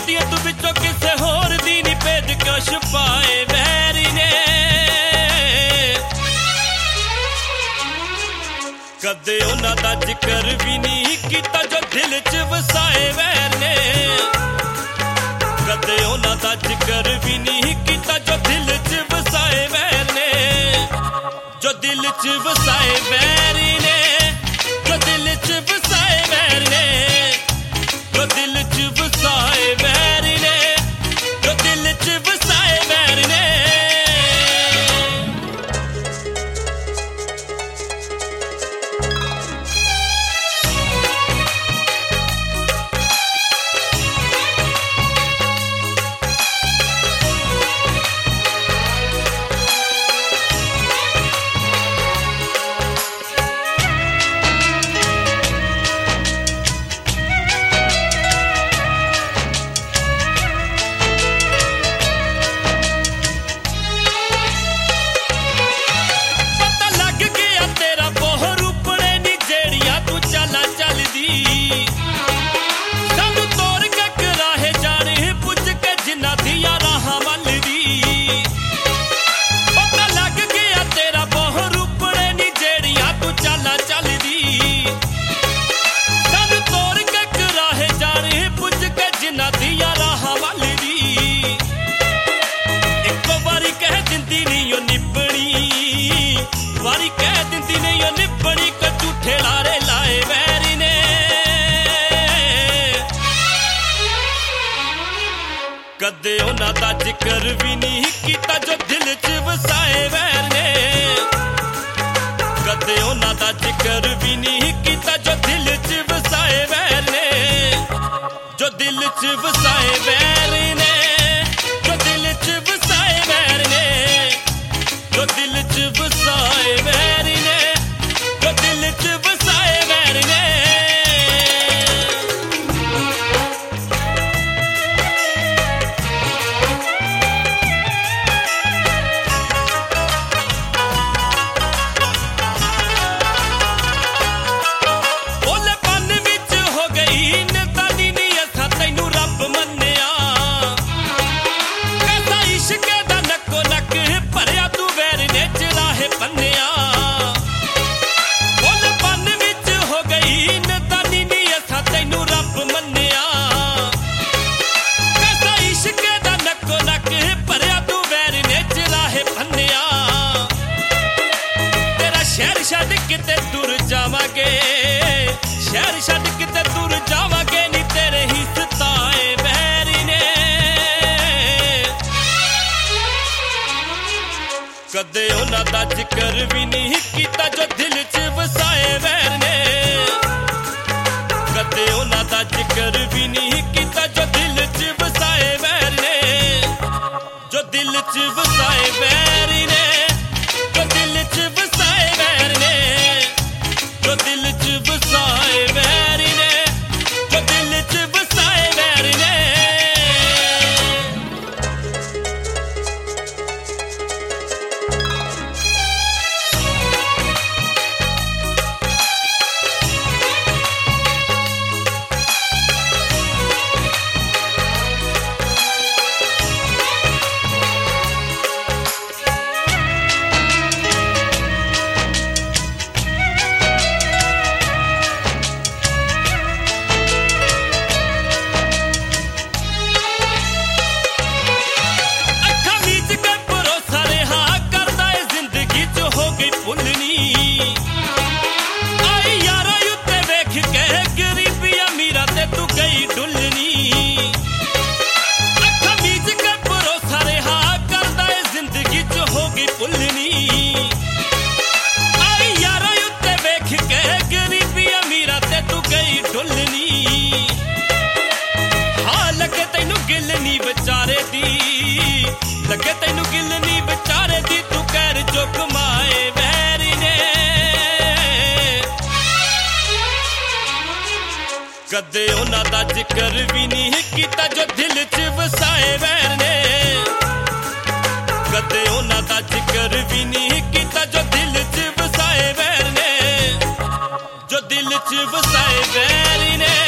नीयत विचों किसे होर दी नी भेद क्यों छुपाए वैरी ने। कदे उन्हां दा जिक्र भी नहीं कीता जो दिल च वसाए वैर ने। कदे उन्हां दा जिक्र भी नहीं कीता जो दिल च वसाए वैर ने। जो दिल च वसाए वैरी ने, जो दिल च वसाए वैर ने, जो दिल च वसाए वैरी ने, जो दिल च वसाए वैर ने। वारी कह दिंदी नहीं ओ निबड़ी को झूठे लारे लाए वैरी ने। कदे उन्हां दा जिक्र भी नहीं कीता जो दिल च वसाए वैर ने। कदे उन्हां दा जिक्र भी नहीं कीता जो दिल च वसाए वैर ने। जो दिल च वसाए वैर ने, जो दिल च वसाए वैर ने, जो दिल च वसाए वैर ने, जो दिल च वसाए वैर ने। ओलेपन विच हो गई नदानी नी असां तैनू रब मन्निया। कैसा इश्क दा नक्को नक भरिया तू वैर ने चराहे पन्निया। ओलेपन विच हो गई नदानी नी असां तैनू रब मन्निया। कैसा इश्क दा नक्को नक भरिया तू वैर ने चराहे पन्निया। तेरा शहर छड्ड किते दूर जावांगे, शहर छड्ड किते दूर जावांगे नी तेरे ही सताए वैरी ने। कदे उन्हां दा जिक्र भी नहीं कीता जो दिल च वसाए वैर ने। कदे उन्हां दा जिक्र भी नहीं कीता जो दिल च वसाए वैर ने। जो दिल च वसाए वैरी ने, जो दिल च वसाए वैर ने, जो दिल च वसाए वैरी ने, जो दिल च वसाए वैर ने। लगे तैनू गिल नी बेचारे दी तू कर जो कमाए वैरी ने। कदे उन्हां दा जिक्र भी नहीं कीता जो दिल च वसाए वैर ने। कदे उन्हां दा जिक्र भी नहीं कीता जो दिल च वसाए वैर ने। जो दिल च वसाए वैरी ने।